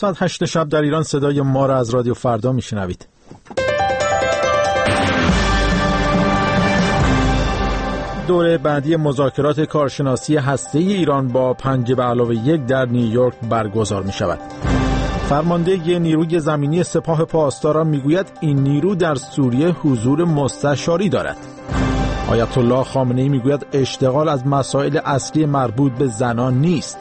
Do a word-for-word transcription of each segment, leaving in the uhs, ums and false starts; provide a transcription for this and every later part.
ساعت هشت شب در ایران صدای ما را از رادیو فردا میشنوید. دوره بعدی مذاکرات کارشناسی هسته‌ای ایران با پنج به علاوه یک در نیویورک برگزار می شود. فرمانده نیروی زمینی سپاه پاسداران می گوید این نیرو در سوریه حضور مستشاری دارد. آیت الله خامنه‌ای می گوید اشتغال از مسائل اصلی مربوط به زنان نیست.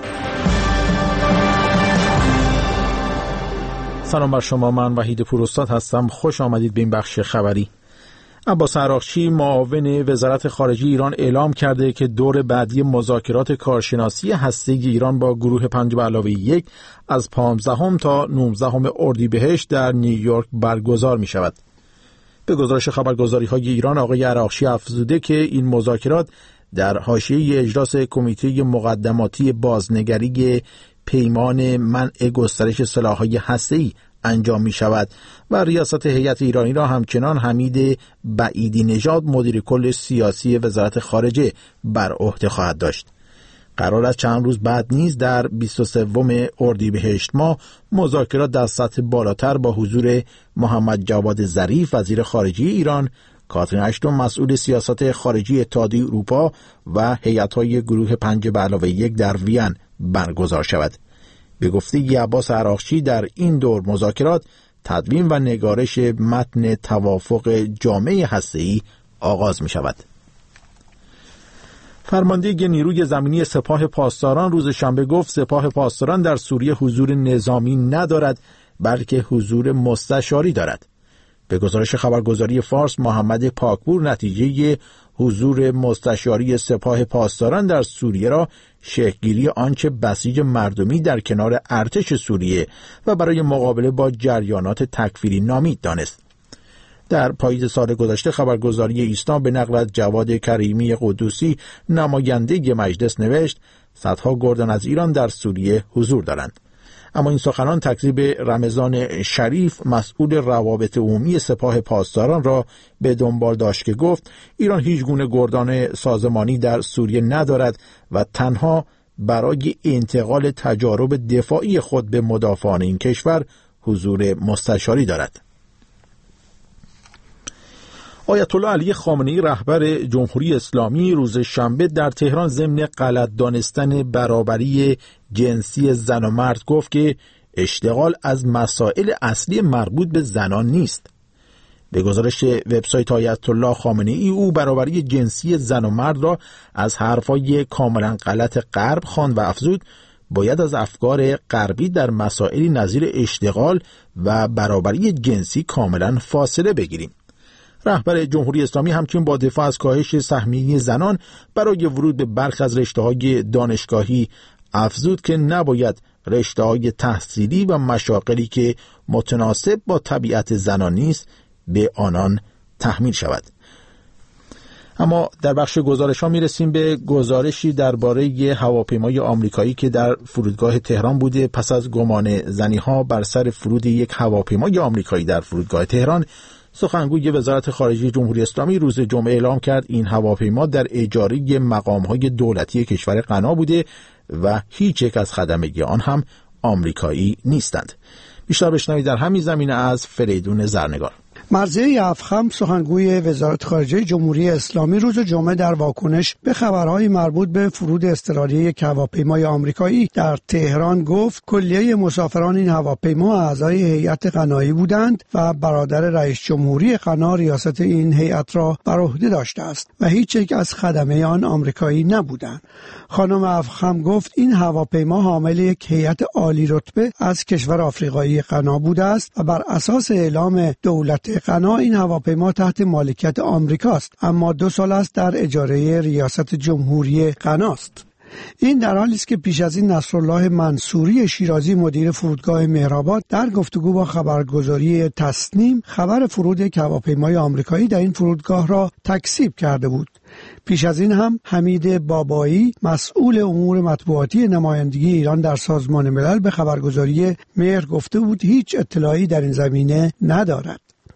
سلام بر شما، من وحید پوراستاد هستم. خوش آمدید به این بخش خبری. عباس عراقچی معاون وزارت خارجه ایران اعلام کرده که دور بعدی مذاکرات کارشناسی هسته‌ای ایران با گروه پنج به علاوه یک از پانزدهم تا نوزدهم اردیبهشت در نیویورک برگزار می شود. به گزارش خبرگزاری‌های ایران، آقای عراقچی افزوده که این مذاکرات در حاشیه اجلاس کمیته مقدماتی بازنگری پیمان منع گسترش سلاح‌های هسته‌ای انجام می شود و ریاست هیئت ایرانی را همچنان حمید بعیدی نژاد مدیر کل سیاسی وزارت خارجه بر عهده خواهد داشت. قرار است چند روز بعد نیز در بیست و سوم اردیبهشت ماه مذاکرات در سطح بالاتر با حضور محمد جواد ظریف وزیر خارجه ایران، کاترین اشتون مسئول سیاست خارجی اتحادیه اروپا و هیئت‌های گروه پنج به علاوه یک در وین برگزار شود. به گفته عباس عراقچی در این دور مذاکرات تدوین و نگارش متن توافق جامع هسته‌ای آغاز می شود. فرمانده نیروی زمینی سپاه پاسداران روز شنبه گفت سپاه پاسداران در سوریه حضور نظامی ندارد بلکه حضور مستشاری دارد. به گزارش خبرگزاری فارس، محمد پاکپور نتیجه حضور مستشاری سپاه پاسداران در سوریه را شکل‌گیری آنچه بسیج مردمی در کنار ارتش سوریه و برای مقابله با جریانات تکفیری نامید دانست. در پاییز سال گذشته خبرگزاری ایسنا به نقل از جواد کریمی قدوسی نماینده مجلس نوشت صدها گردان از ایران در سوریه حضور دارند. اما این سخنان تکذیب رمضان شریف مسئول روابط عمومی سپاه پاسداران را به دنبال داشت که گفت ایران هیچ گونه گردان سازمانی در سوریه ندارد و تنها برای انتقال تجارب دفاعی خود به مدافعان این کشور حضور مستشاری دارد. آیت الله علی خامنه‌ای رهبر جمهوری اسلامی روز شنبه در تهران ضمن غلط دانستن برابری جنسی زن و مرد گفت که اشتغال از مسائل اصلی مربوط به زنان نیست. به گزارش وبسایت آیت الله خامنه‌ای، او برابری جنسی زن و مرد را از حرفای کاملا غلط غرب خواند و افزود باید از افکار غربی در مسائلی نظیر اشتغال و برابری جنسی کاملا فاصله بگیریم. رهبر جمهوری اسلامی همچنین با دفاع از کاهش سهمیه زنان برای ورود به برخی از رشته‌های دانشگاهی افزود که نباید رشته‌های تحصیلی و مشاغلی که متناسب با طبیعت زنان نیست به آنان تحمیل شود. اما در بخش گزارش‌ها می‌رسیم به گزارشی درباره هواپیمای آمریکایی که در فرودگاه تهران بوده. پس از گمان زنی‌ها بر سر فرود یک هواپیمای آمریکایی در فرودگاه تهران، سخنگوی وزارت خارجه جمهوری اسلامی روز جمعه اعلام کرد این هواپیما در اجاره مقام‌های دولتی کشور غنا بوده و هیچ یک از خدمه آن هم آمریکایی نیستند. بیشتر بشنوید در همین زمینه از فریدون زرنگار. مرضیه افخم، سخنگوی وزارت خارجه جمهوری اسلامی، روز جمعه در واکنش به خبرهای مربوط به فرود اضطراری یک هواپیمای آمریکایی در تهران گفت کلیه مسافران این هواپیما اعضای هیئت غنایی بودند و برادر رئیس جمهوری غنا ریاست این هیئت را بر عهده داشته است و هیچ یک از خدمه آن آمریکایی نبودند. خانم افخم گفت این هواپیما حامل یک هیئت عالی رتبه از کشور آفریقایی غنا بوده است و بر اساس اعلام دولت غنا این هواپیما تحت مالکیت آمریکاست، اما دو سال است در اجاره ریاست جمهوری غنا است. این در حالی است که پیش از این نصرالله منصوری شیرازی مدیر فرودگاه مهرآباد در گفتگو با خبرگزاری تسنیم خبر فرود یک هواپیمای آمریکایی در این فرودگاه را تکذیب کرده بود. پیش از این هم حمید بابایی مسئول امور مطبوعاتی نمایندگی ایران در سازمان ملل به خبرگزاری مهر گفته بود هیچ اطلاعی در این زمینه ندارد.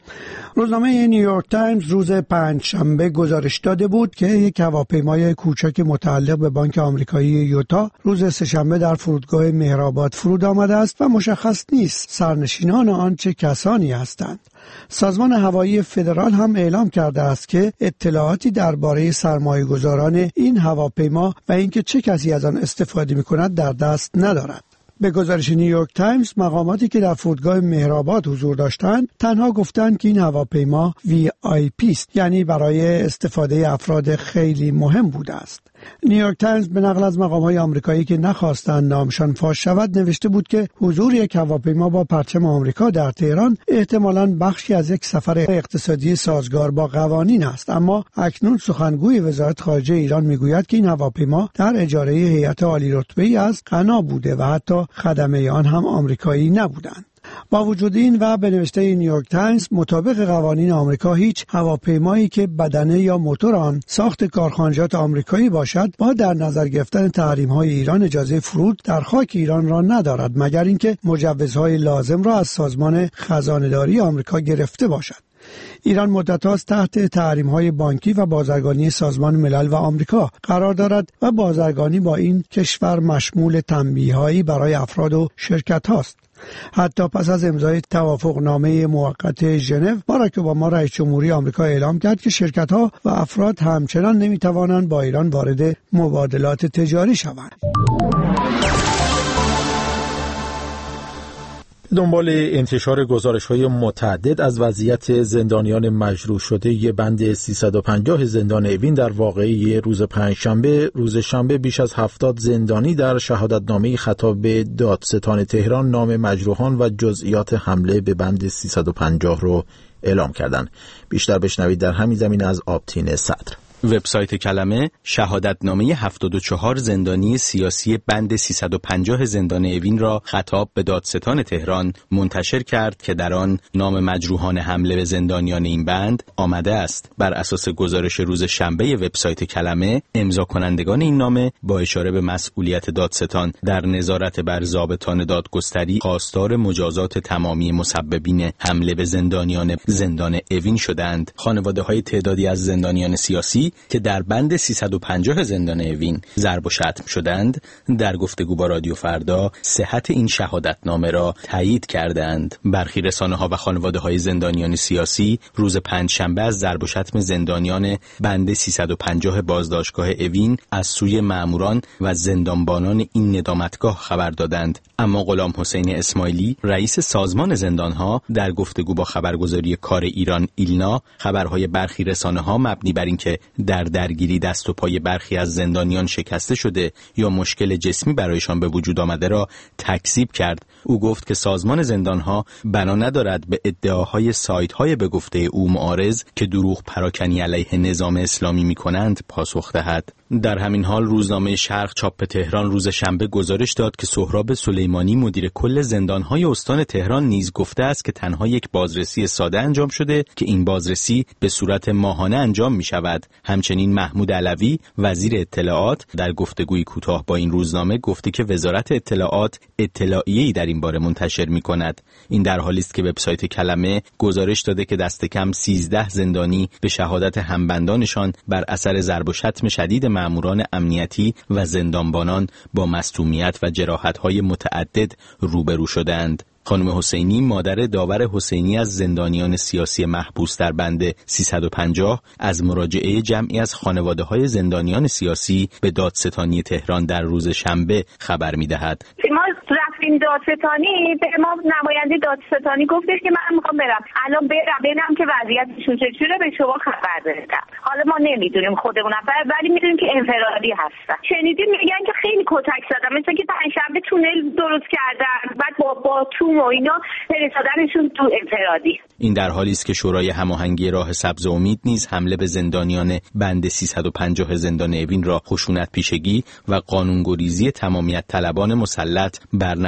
روزنامه نیویورک تایمز روز پنجشنبه گزارش داده بود که یک هواپیمای کوچک متعلق به بانک آمریکایی یوتا روز سه‌شنبه در فرودگاه مهرآباد فرود آمده است و مشخص نیست سرنشینان آن چه کسانی هستند. سازمان هوایی فدرال هم اعلام کرده است که اطلاعاتی درباره سرمایه‌گذاران این هواپیما و اینکه چه کسی از آن استفاده می‌کند در دست ندارد. به گزارش نیویورک تایمز مقاماتی که در فرودگاه مهرآباد حضور داشتند تنها گفتند که این هواپیما وی آی پی است، یعنی برای استفاده افراد خیلی مهم بوده است. نیویورک تایمز به نقل از مقام‌های آمریکایی که نخواستند نامشان فاش شود نوشته بود که حضور یک هواپیما با پرچم آمریکا در تهران احتمالاً بخشی از یک سفر اقتصادی سازگار با قوانین است، اما اکنون سخنگوی وزارت خارجه ایران میگوید که این هواپیما در اجاره هیئت عالی رتبه‌ای از غنا بوده و حتی خدمه آن هم آمریکایی نبودند. با وجود این و به نوشته نیویورک تایمز مطابق قوانین آمریکا هیچ هواپیمایی که بدنه یا موتور آن ساخت کارخانجات آمریکایی باشد با در نظر گرفتن تحریم‌های ایران اجازه فرود در خاک ایران را ندارد مگر اینکه مجوزهای لازم را از سازمان خزانه‌داری آمریکا گرفته باشد. ایران مدت هاست تحت تحریم‌های بانکی و بازرگانی سازمان ملل و آمریکا قرار دارد و بازرگانی با این کشور مشمول تنبیه‌هایی برای افراد و شرکت هاست. حتی پس از امضای توافقنامه موقت ژنو، باراک اوباما رئیس جمهوری آمریکا اعلام کرد که شرکت‌ها و افراد همچنان نمی‌توانند با ایران وارد مبادلات تجاری شوند. دنبال انتشار گزارش‌های متعدد از وضعیت زندانیان مجروح شده بند سیصد و پنجاه زندان اوین در واقعه روز پنجشنبه، روز شنبه بیش از هفتاد زندانی در شهادتنامه خطاب به دادستان تهران نام مجروحان و جزئیات حمله به بند سیصد و پنجاه رو اعلام کردند. بیشتر بشنوید در همین زمینه از آبتین صدر. وبسایت کلمه شهادتنامه هفتاد و چهار زندانی سیاسی بند سیصد و پنجاه زندان اوین را خطاب به دادستان تهران منتشر کرد که در آن نام مجروحان حمله به زندانیان این بند آمده است. بر اساس گزارش روز شنبه وبسایت کلمه، امضا کنندگان این نامه با اشاره به مسئولیت دادستان در نظارت بر ضابطان دادگستری خواستار مجازات تمامی مسببین حمله به زندانیان زندان اوین شدند. خانواده‌های تعدادی از زندانیان سیاسی که در بند سیصد و پنجاه زندان اوین ضرب و شتم شدند در گفتگو با رادیو فردا صحت این شهادتنامه را تایید کردند. برخی رسانه‌ها و خانواده‌های زندانیان سیاسی روز پنجشنبه از ضرب و شتم زندانیان بند سیصد و پنجاه بازداشتگاه اوین از سوی ماموران و زندانبانان این ندامتگاه خبر دادند. اما غلام حسین اسماعیلی رئیس سازمان زندانها در گفتگو با خبرگزاری کار ایران ایلنا خبرهای برخی رسانه‌ها مبنی بر اینکه در درگیری دست و پای برخی از زندانیان شکسته شده یا مشکل جسمی برایشان به وجود آمده را تکذیب کرد. او گفت که سازمان زندانها بنا ندارد به ادعاهای سایت‌های به گفته او معارض که دروغ پراکنی علیه نظام اسلامی می‌کنند پاسخ دهد. در همین حال روزنامه شرق چاپ تهران روز شنبه گزارش داد که سهراب سلیمانی مدیر کل زندان‌های استان تهران نیز گفته است که تنها یک بازرسی ساده انجام شده که این بازرسی به صورت ماهانه انجام می‌شود. همچنین محمود علوی وزیر اطلاعات در گفتگوی کوتاه با این روزنامه گفته که وزارت اطلاعات اطلاعیه‌ای در این باره منتشر می‌کند. این در حالی است که وبسایت کلمه گزارش داده که دست کم سیزده زندانی به شهادت همبندانشان بر اثر ضرب و شتم شدید ماموران امنیتی و زندانبانان با مصدومیت و جراحت‌های متعدد روبرو شدند. خانم حسینی مادر داور حسینی از زندانیان سیاسی محبوس در بند سیصد و پنجاه از مراجعه جمعی از خانواده‌های زندانیان سیاسی به دادستانی تهران در روز شنبه خبر می‌دهد. ما رفتیم دادستانی، به ما نماینده دادستانی گفتش که من می‌خوام برم الان برم ببینم که وضعیتشون چجوریه به شما خبر بدم. حالا ما نمی‌دونیم خودمون ولی می‌دونیم که انفرادی هستن. شنیدیم میگن که خیلی کتک زدن، مثلا که پنجشنبه تونل درست کردن بعد با با تو و اینا فرستادنشون تو انفرادی. این در حالی است که شورای هماهنگی راه سبز امید نیز حمله به زندانیان بند سیصد و پنجاه زندان اوین را خشونت پیشگی و قانونگریزی تمامیت طلبان مسلط بر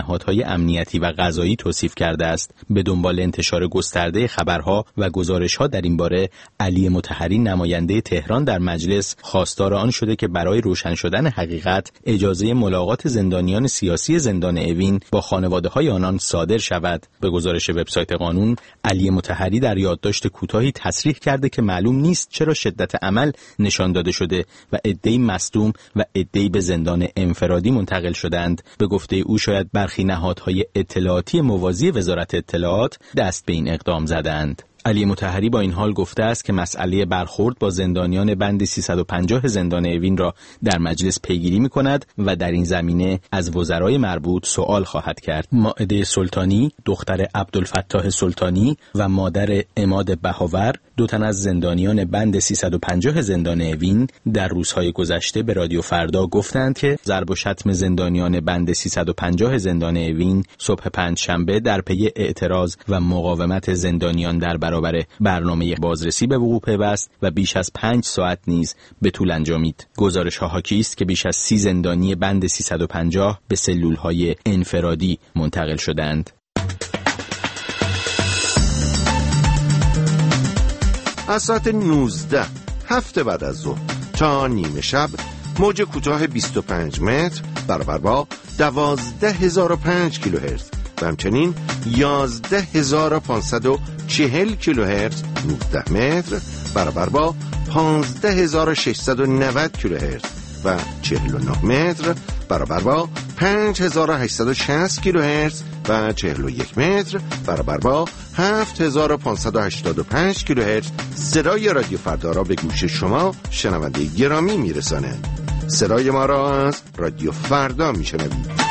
نهادهای امنیتی و قضایی توصیف کرده است. به دنبال انتشار گسترده خبرها و گزارش‌ها در این باره، علی مطهری نماینده تهران در مجلس خواستار آن شده که برای روشن شدن حقیقت اجازه ملاقات زندانیان سیاسی زندان اوین با خانواده‌های آنان صادر شود. به گزارش وبسایت قانون، علی مطهری در یادداشت کوتاهی تصریح کرده که معلوم نیست چرا شدت عمل نشان داده شده و عده‌ای مصدوم و عده‌ای به زندان انفرادی منتقل شدند. به گفته او شاید برخی نهادهای اطلاعاتی موازی وزارت اطلاعات دست به این اقدام زدند. علی مطهری با این حال گفته است که مسئله برخورد با زندانیان بند سیصد و پنجاه زندان اوین را در مجلس پیگیری می‌کند و در این زمینه از وزرای مربوط سوال خواهد کرد. مائده سلطانی، دختر عبدالفتاح سلطانی و مادر عماد بهاور، دو تن از زندانیان بند سیصد و پنجاه زندان اوین، در روزهای گذشته به رادیو فردا گفتند که ضرب و شتم زندانیان بند سیصد و پنجاه زندان اوین صبح پنجشنبه در پی اعتراض و مقاومت زندانیان در برابر برنامه بازرسی به وقوع پیوست و بیش از پنج ساعت نیز به طول انجامید. گزارش ها حاکی است که بیش از سی زندانی بند سیصد و پنجاه به سلول های انفرادی منتقل شدند. از ساعت نوزده هفته بعد از ظهر تا نیمه شب موج کوتاه بیست و پنج متر برابر با دوازده هزار و پنج کیلوهرتز و همچنین یازده هزار و پانصد و چهل کیلوهرتز نوزده متر برابر با پانزده هزار و ششصد و نود کیلوهرتز و چهل و نه متر برابر با پنج هزار و هشتصد و شصت کیلوهرتز و چهل و یک متر برابر با هفت هزار و پانصد و هشتاد و پنج کیلوهرتز صدای رادیو فردا را به گوش شما شنونده گرامی میرسانه. صدای ما را از رادیو فردا میشنوید.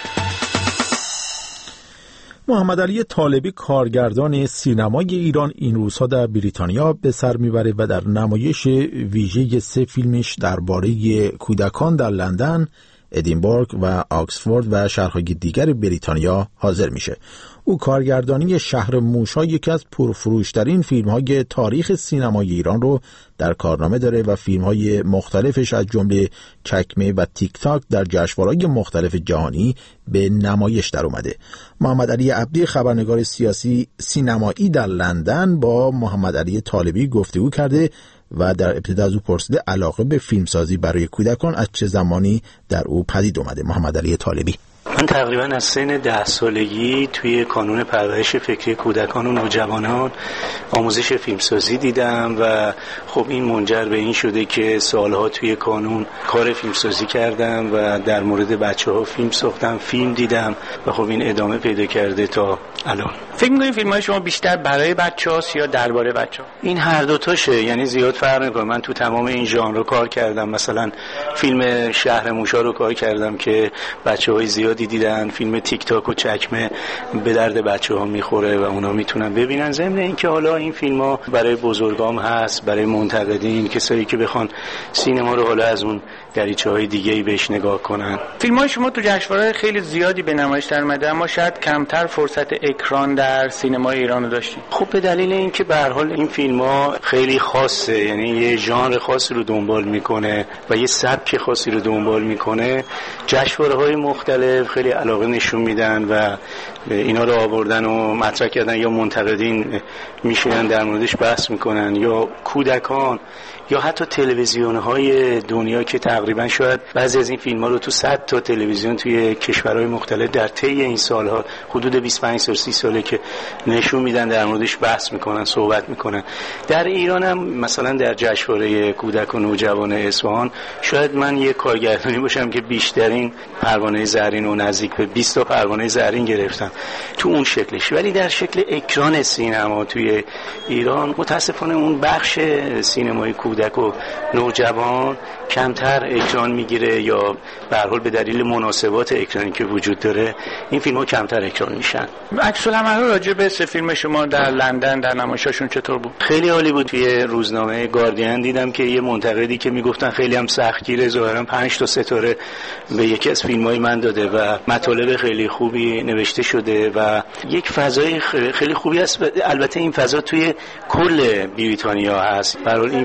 محمد علی طالبی کارگردان سینمای ایران این روزها در بریتانیا به سر میبره و در نمایش ویژه سه فیلمش درباره کودکان در لندن، ادینبورگ و آکسفورد و شهرهای دیگر بریتانیا حاضر میشه. او کارگردانی شهر موشا، یکی از پرفروشترین فیلم‌های تاریخ سینمای ایران رو در کارنامه داره و فیلم‌های مختلفش از جمله چکمه و تیک تاک در جشنواره‌های مختلف جهانی به نمایش در اومده. محمد علی عبدی، خبرنگار سیاسی سینمایی در لندن، با محمد علی طالبی گفتگو کرده و در ابتدا از او پرسیده علاقه به فیلمسازی برای کودکان از چه زمانی در او پدید اومده. محمد علی طالبی: من تقریبا از سن ده سالگی توی کانون پرورش فکری کودکان و نوجوانان آموزش فیلمسازی دیدم و خب این منجر به این شده که سالها توی کانون کار فیلمسازی کردم و در مورد بچه‌ها فیلم ساختم، فیلم دیدم و خب این ادامه پیدا کرده تا الان. فکر می‌کنید فیلم‌های شما بیشتر برای بچه‌هاست یا درباره بچه‌ها؟ این هر دو تاشه، یعنی زیاد فرق نمی‌کنه. من تو تمام این ژانر کار کردم. مثلا فیلم شهر موشا رو کار کردم که بچه‌های زیادی دیدن. فیلم تیک تاک و چکمه به درد بچه‌ها میخوره و اونا میتونن ببینن. ضمن اینکه حالا این فیلم‌ها برای بزرگام هست، برای منتقدین، کسایی که بخوان سینما رو حالا از اون دریچه‌های دیگه‌ای بهش نگاه کنن. فیلم‌های شما تو جشنواره‌های خیلی زیادی به نمایش در اومده، اما شاید کمتر فرصت اکران در سینمای ایران رو داشتیم. خب به دلیل اینکه به هر حال این فیلم‌ها خیلی خاصه، یعنی یه ژانر خاصی رو دنبال میکنه و یه سبک خاصی رو دنبال میکنه. جشنواره‌های مختلف خیلی علاقه نشون میدن و اینا رو آوردن و مطرح کردن، یا منتقدین میشینن در موردش بحث میکنن، یا کودکان، یا حتی تلویزیون‌های دنیا که تقریبا شاید بعضی از این فیلم‌ها رو تو صد تا تلویزیون توی کشورهای مختلف در طی این سالها، حدود بیست و پنج سال سی ساله که نشون میدن، در موردش بحث میکنن، صحبت میکنن. در ایران هم مثلا در جشنواره کودک و نوجوان اصفهان شاید من یک کارگردانی باشم که بیشترین پروانه زرین و نزدیک به بیست تا پروانه زرین گرفتم تو اون شکلش. ولی در شکل اکران سینما توی ایران متاسفانه اون بخش سینمای کودک و نوجوان کمتر اکران میگیره، یا به هر حال به دلیل مناسبات اکرانی که وجود داره این فیلم‌ها کمتر اکران میشن. عکس العمل راجع به سه فیلم شما در لندن در نمایشاشون چطور بود؟ خیلی عالی بود. توی روزنامه گاردین دیدم که یه منتقدی که میگفتن خیلی هم سختگیره، ظاهرا پنج تا ستاره به یکی از فیلم‌های من داده و مطالب خیلی خوبی نوشته شده و یک فضای خیلی خوبی است. البته این فضا توی کل بریتانیا هست. به هر حال این فیلم‌ها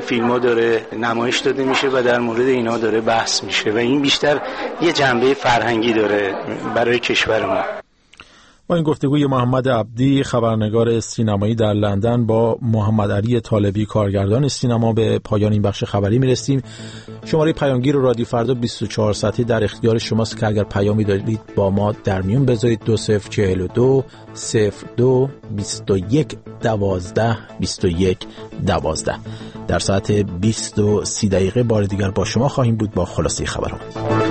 داره نمایش داده میشه و در مورد اینا داره بحث میشه و این بیشتر یه جنبه فرهنگی داره برای کشور ما. با این گفتگوی محمد عبدی خبرنگار سینمایی در لندن با محمد علی طالبی کارگردان سینما به پایان این بخش خبری میرسیم. شماره پیامگیر رادیو فردا بیست و چهار ساعته در اختیار شماست که اگر پیامی دارید با ما در میون بذارید. دو صفر چهل و دو صفر دو بیست و یک دوازده بیست و یک دوازده. در ساعت بیست و سی دقیقه بار دیگر با شما خواهیم بود با خلاصه خبرها.